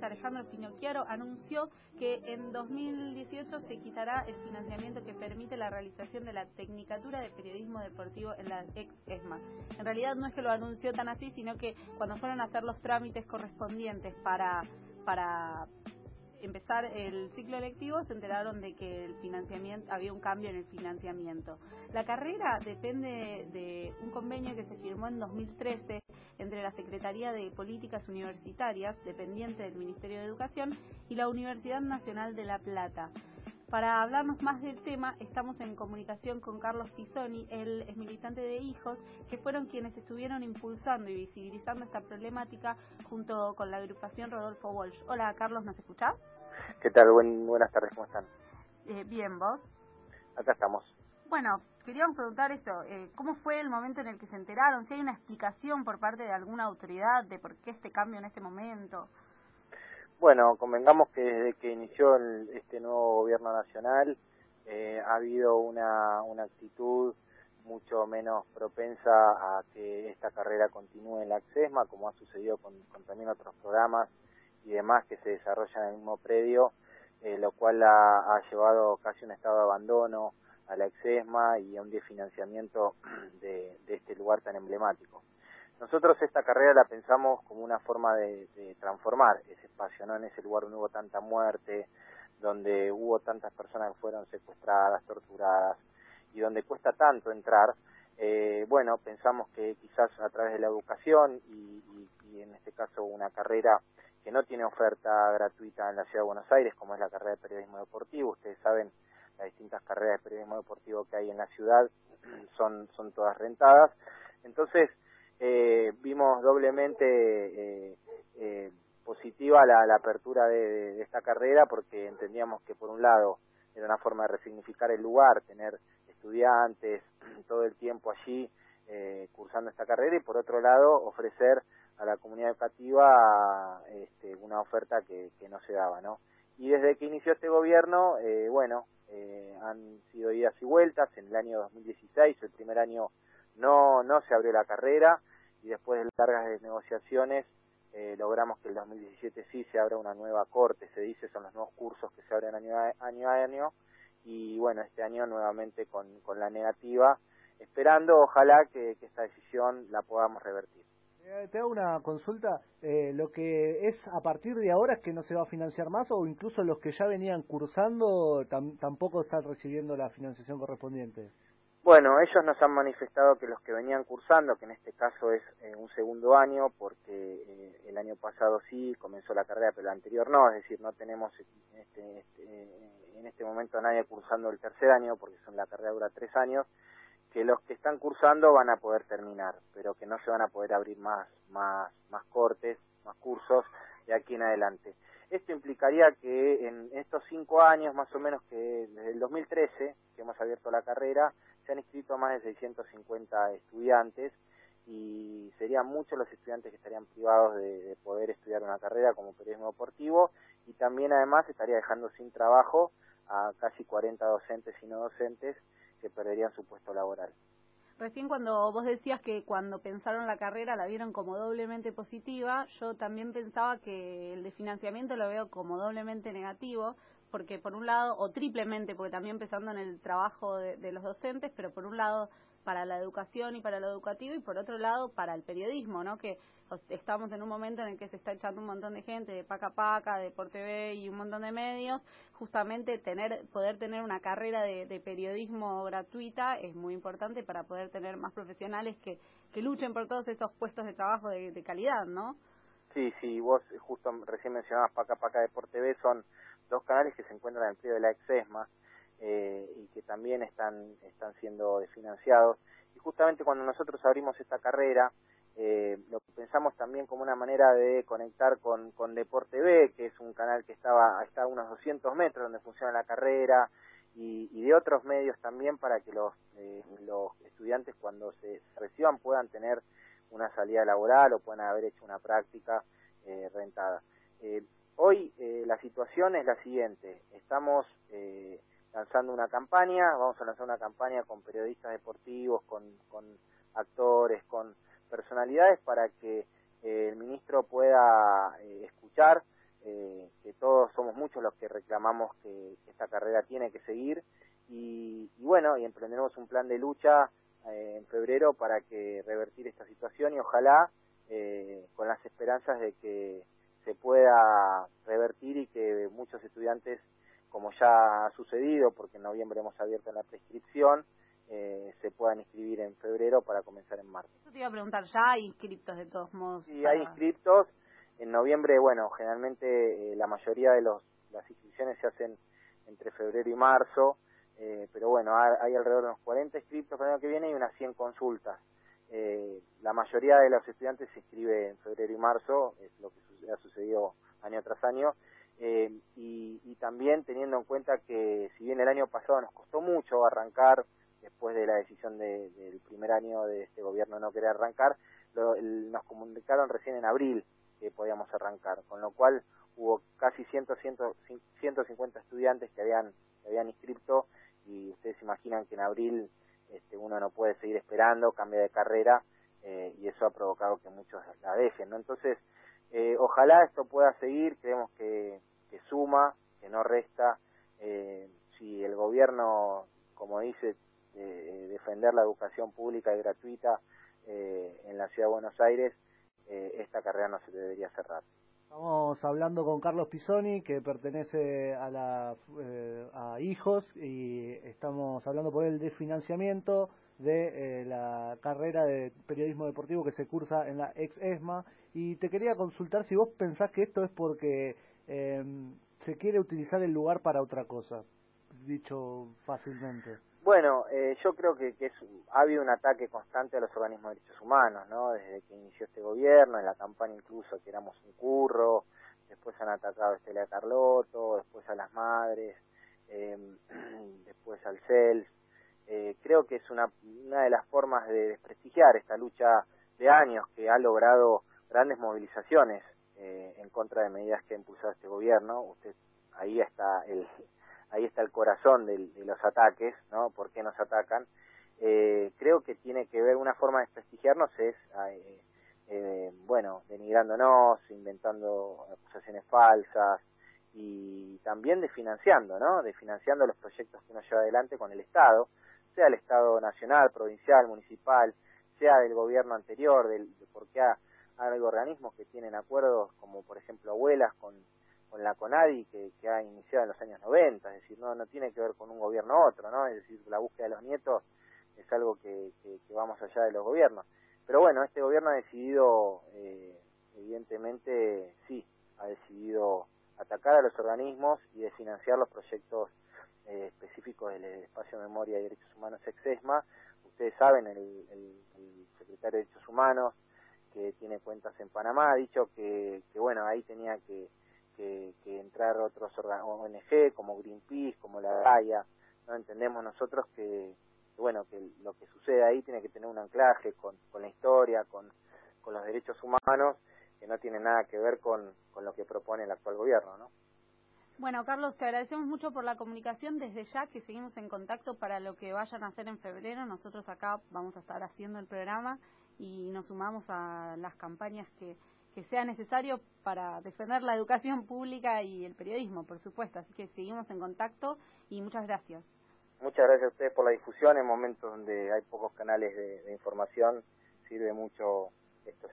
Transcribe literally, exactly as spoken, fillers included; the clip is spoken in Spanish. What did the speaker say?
periodista Alejandro Finocchiaro anunció que en dos mil dieciocho se quitará el financiamiento que permite la realización de la Tecnicatura de Periodismo Deportivo en la ex ESMA. En realidad no es que lo anunció tan así, sino que cuando fueron a hacer los trámites correspondientes para para empezar el ciclo lectivo, se enteraron de que el financiamiento había un cambio en el financiamiento. La carrera depende de un convenio que se firmó en dos mil trece entre la Secretaría de Políticas Universitarias, dependiente del Ministerio de Educación, y la Universidad Nacional de La Plata. Para hablarnos más del tema, estamos en comunicación con Carlos Pisoni, él es militante de Hijos, que fueron quienes estuvieron impulsando y visibilizando esta problemática junto con la agrupación Rodolfo Walsh. Hola, Carlos, ¿nos escuchás? ¿Qué tal? Buen, buenas tardes, ¿cómo están? Eh, bien, ¿vos? Acá estamos. Bueno, queríamos preguntar esto, eh, ¿cómo fue el momento en el que se enteraron? Si hay una explicación por parte de alguna autoridad de por qué este cambio en este momento. Bueno, convengamos que desde que inició el, este nuevo gobierno nacional eh, ha habido una, una actitud mucho menos propensa a que esta carrera continúe en la ACSESMA, como ha sucedido con, con también otros programas y demás que se desarrollan en el mismo predio, eh, lo cual ha, ha llevado casi un estado de abandono a la ACSESMA y a un desfinanciamiento de, de este lugar tan emblemático. Nosotros esta carrera la pensamos como una forma de, de transformar ese espacio, ¿no? En ese lugar donde hubo tanta muerte, donde hubo tantas personas que fueron secuestradas, torturadas, y donde cuesta tanto entrar, eh, bueno, pensamos que quizás a través de la educación y, y, y en este caso una carrera que no tiene oferta gratuita en la Ciudad de Buenos Aires, como es la carrera de periodismo deportivo. Ustedes saben, las distintas carreras de periodismo deportivo que hay en la ciudad son, son todas rentadas. Entonces, Eh, vimos doblemente eh, eh, positiva la, la apertura de, de, de esta carrera, porque entendíamos que por un lado era una forma de resignificar el lugar, tener estudiantes todo el tiempo allí eh, cursando esta carrera, y por otro lado ofrecer a la comunidad educativa este, una oferta que, que no se daba, ¿no? Y desde que inició este gobierno, eh, bueno, eh, han sido idas y vueltas. En el año dos mil dieciséis, el primer año, no no se abrió la carrera, y después de largas negociaciones eh, logramos que el dos mil diecisiete sí se abra una nueva corte, se dice, son los nuevos cursos que se abren año a año, a año y bueno, este año nuevamente con, con la negativa, esperando ojalá que, que esta decisión la podamos revertir. Eh, te hago una consulta, eh, lo que es a partir de ahora es que no se va a financiar más, o incluso los que ya venían cursando tam tampoco están recibiendo la financiación correspondiente. Bueno, ellos nos han manifestado que los que venían cursando, que en este caso es eh, un segundo año, porque eh, el año pasado sí comenzó la carrera, pero el anterior no, es decir, no tenemos este, este, en este momento a nadie cursando el tercer año, porque son la carrera dura tres años, que los que están cursando van a poder terminar, pero que no se van a poder abrir más, más, más cortes, más cursos de aquí en adelante. Esto implicaría que en estos cinco años, más o menos, que desde el dos mil trece, que hemos abierto la carrera, se han inscrito más de seiscientos cincuenta estudiantes, y serían muchos los estudiantes que estarían privados de, de poder estudiar una carrera como periodismo deportivo, y también además estaría dejando sin trabajo a casi cuarenta docentes y no docentes que perderían su puesto laboral. Recién cuando vos decías que cuando pensaron la carrera la vieron como doblemente positiva, yo también pensaba que el de financiamiento lo veo como doblemente negativo, porque por un lado, o triplemente, porque también pensando en el trabajo de, de los docentes, pero por un lado para la educación y para lo educativo, y por otro lado para el periodismo, ¿no? Que estamos en un momento en el que se está echando un montón de gente de Paca Paca, de Por T V y un montón de medios. Justamente tener poder tener una carrera de, de periodismo gratuita es muy importante para poder tener más profesionales que, que luchen por todos esos puestos de trabajo de, de calidad, ¿no? Sí, sí, vos justo recién mencionabas Paca Paca de Por T V, son dos canales que se encuentran en el predio de la ACSESMA eh, y que también están, están siendo desfinanciados. Y justamente cuando nosotros abrimos esta carrera, eh, lo pensamos también como una manera de conectar con, con Deport T V, que es un canal que estaba está a unos doscientos metros donde funciona la carrera, y, y de otros medios también, para que los, eh, los estudiantes cuando se reciban puedan tener una salida laboral o puedan haber hecho una práctica eh, rentada. Eh, hoy eh, la situación es la siguiente: estamos eh, lanzando una campaña, vamos a lanzar una campaña con periodistas deportivos, con, con actores, con personalidades, para que eh, el ministro pueda eh, escuchar eh, muchos los que reclamamos que, que esta carrera tiene que seguir y, y bueno, y emprenderemos un plan de lucha eh, en febrero para que revertir esta situación y ojalá eh, con las esperanzas de que se pueda revertir y que muchos estudiantes, como ya ha sucedido, porque en noviembre hemos abierto la prescripción, eh, se puedan inscribir en febrero para comenzar en marzo. Eso te iba a preguntar, ¿ya hay inscriptos de todos modos? Sí, para... hay inscriptos. En noviembre, bueno, generalmente eh, la mayoría de los las inscripciones se hacen entre febrero y marzo, eh, pero bueno, hay, hay alrededor de unos cuarenta inscriptos para el año que viene y unas cien consultas. Eh, la mayoría de los estudiantes se inscribe en febrero y marzo, es lo que ha sucedido año tras año, eh, y, y también teniendo en cuenta que si bien el año pasado nos costó mucho arrancar, después de la decisión de, del primer año de este gobierno no querer arrancar, lo, el, nos comunicaron recién en abril que podíamos arrancar, con lo cual hubo casi cien, ciento cincuenta estudiantes que habían, que habían inscrito y ustedes se imaginan que en abril este, uno no puede seguir esperando, cambia de carrera eh, y eso ha provocado que muchos la dejen, ¿no? Entonces, eh, ojalá esto pueda seguir, creemos que, que suma, que no resta, eh, si el gobierno, como dice, eh, defender la educación pública y gratuita eh, en la Ciudad de Buenos Aires, eh, esta carrera no se debería cerrar. Estamos hablando con Carlos Pisoni, que pertenece a la eh, a Hijos, y estamos hablando por él de financiamiento de eh, la carrera de periodismo deportivo que se cursa en la ex ESMA. Y te quería consultar si vos pensás que esto es porque eh, se quiere utilizar el lugar para otra cosa, dicho fácilmente. Bueno, eh, yo creo que, que es, ha habido un ataque constante a los organismos de derechos humanos, ¿no? Desde que inició este gobierno, en la campaña incluso que éramos un curro, después han atacado a Estela Carlotto, después a las madres, eh, después al C E L S. Eh, creo que es una, una de las formas de desprestigiar esta lucha de años que ha logrado grandes movilizaciones eh, en contra de medidas que ha impulsado este gobierno. Usted, ahí está el... Ahí está el corazón de, de los ataques, ¿no? ¿Por qué nos atacan? Eh, creo que tiene que ver, una forma de desprestigiarnos es, eh, eh, bueno, denigrándonos, inventando acusaciones falsas y también desfinanciando, ¿no? Desfinanciando los proyectos que uno lleva adelante con el Estado, sea el Estado nacional, provincial, municipal, sea del gobierno anterior, del, porque ha, hay organismos que tienen acuerdos, como por ejemplo Abuelas, con con la CONADI que, que ha iniciado en los años noventa, es decir, no no tiene que ver con un gobierno u otro, ¿no? Es decir, la búsqueda de los nietos es algo que, que, que va más allá de los gobiernos. Pero bueno, este gobierno ha decidido, eh, evidentemente, sí, ha decidido atacar a los organismos y desfinanciar los proyectos eh, específicos del Espacio de Memoria y Derechos Humanos ex ESMA. Ustedes saben, el, el, el secretario de Derechos Humanos, que tiene cuentas en Panamá, ha dicho que, que bueno, ahí tenía que Que, que entrar otros O N G como Greenpeace, como la Gaia, no entendemos nosotros que, que bueno que lo que sucede ahí tiene que tener un anclaje con, con la historia, con, con los derechos humanos, que no tiene nada que ver con, con lo que propone el actual gobierno, ¿no? Bueno, Carlos, te agradecemos mucho por la comunicación. Desde ya que seguimos en contacto para lo que vayan a hacer en febrero. Nosotros acá vamos a estar haciendo el programa y nos sumamos a las campañas que que sea necesario para defender la educación pública y el periodismo, por supuesto. Así que seguimos en contacto y muchas gracias. Muchas gracias a ustedes por la difusión. En momentos donde hay pocos canales de, de información, sirve mucho esto.